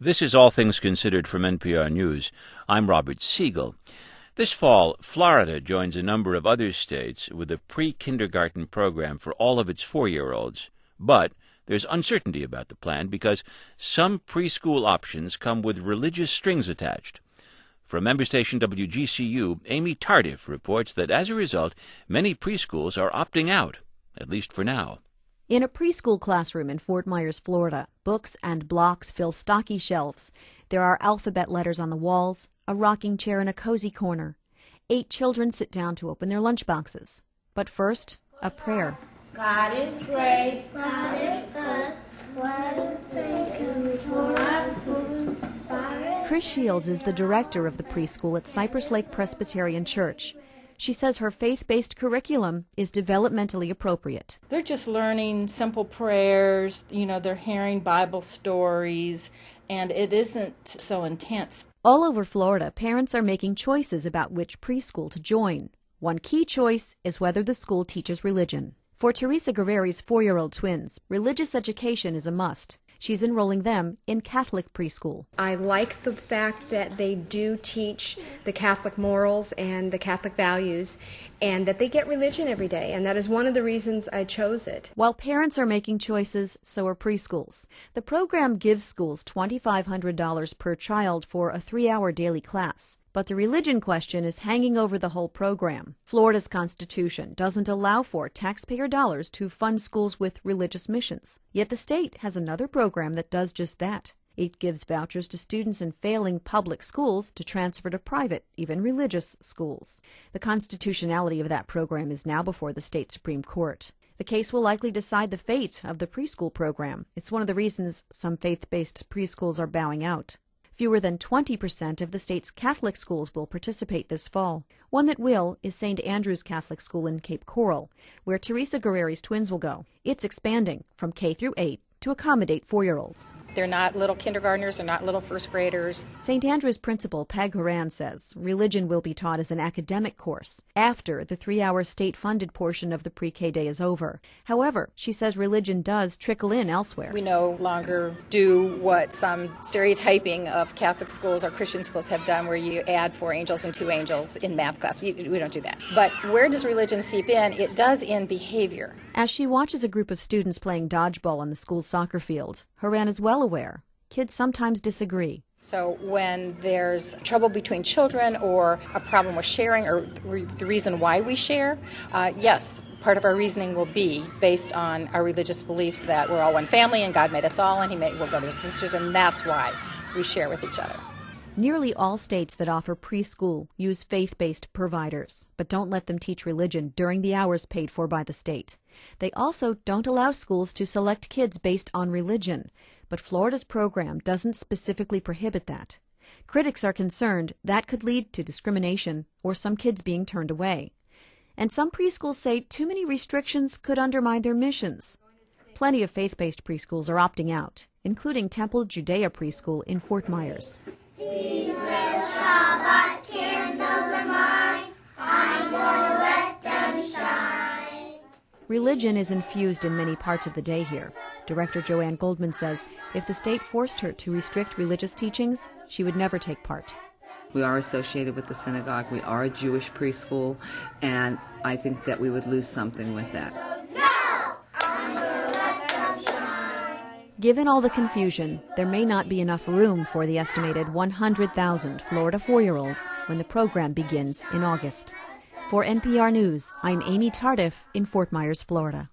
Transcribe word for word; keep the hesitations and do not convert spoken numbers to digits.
This is All Things Considered from N P R News. I'm Robert Siegel. This fall, Florida joins a number of other states with a pre-kindergarten program for all of its four-year-olds. But there's uncertainty about the plan because some preschool options come with religious strings attached. From member station W G C U, Amy Tardif reports that as a result, many preschools are opting out, at least for now. In a preschool classroom in Fort Myers, Florida, books and blocks fill stocky shelves. There are alphabet letters on the walls, a rocking chair in a cozy corner. Eight children sit down to open their lunchboxes. But first, a prayer. God is great, God is good, what is thinking for our food. Chris Shields is the director of the preschool at Cypress Lake Presbyterian Church. She says her faith-based curriculum is developmentally appropriate. They're just learning simple prayers, you know, they're hearing Bible stories, and it isn't so intense. All over Florida, parents are making choices about which preschool to join. One key choice is whether the school teaches religion. For Teresa Guerreri's four-year-old twins, religious education is a must. She's enrolling them in Catholic preschool. I like the fact that they do teach the Catholic morals and the Catholic values, and that they get religion every day, and that is one of the reasons I chose it. While parents are making choices, so are preschools. The program gives schools two thousand five hundred dollars per child for a three-hour daily class. But the religion question is hanging over the whole program. Florida's Constitution doesn't allow for taxpayer dollars to fund schools with religious missions. Yet the state has another program that does just that. It gives vouchers to students in failing public schools to transfer to private, even religious, schools. The constitutionality of that program is now before the state Supreme Court. The case will likely decide the fate of the preschool program. It's one of the reasons some faith-based preschools are bowing out. Fewer than twenty percent of the state's Catholic schools will participate this fall. One that will is Saint Andrew's Catholic School in Cape Coral, where Teresa Guerreri's twins will go. It's expanding from K through eight to accommodate four-year-olds. They're not little kindergartners, they're not little first graders. Saint Andrew's principal, Peg Horan, says religion will be taught as an academic course after the three-hour state-funded portion of the pre-K day is over. However, she says religion does trickle in elsewhere. We no longer do what some stereotyping of Catholic schools or Christian schools have done, where you add four angels and two angels in math class. We don't do that. But where does religion seep in? It does in behavior. As she watches a group of students playing dodgeball on the school's soccer field, Horan is well aware kids sometimes disagree. So when there's trouble between children or a problem with sharing or the reason why we share, uh, yes, part of our reasoning will be based on our religious beliefs that we're all one family and God made us all and He made we're brothers and sisters, and that's why we share with each other. Nearly all states that offer preschool use faith-based providers, but don't let them teach religion during the hours paid for by the state. They also don't allow schools to select kids based on religion, but Florida's program doesn't specifically prohibit that. Critics are concerned that could lead to discrimination or some kids being turned away. And some preschools say too many restrictions could undermine their missions. Plenty of faith-based preschools are opting out, including Temple Judea Preschool in Fort Myers. These little Shabbat candles are mine, I'm gonna let them shine. Religion is infused in many parts of the day here. Director Joanne Goldman says if the state forced her to restrict religious teachings, she would never take part. We are associated with the synagogue, we are a Jewish preschool, and I think that we would lose something with that. Given all the confusion, there may not be enough room for the estimated one hundred thousand Florida four-year-olds when the program begins in August. For N P R News, I'm Amy Tardif in Fort Myers, Florida.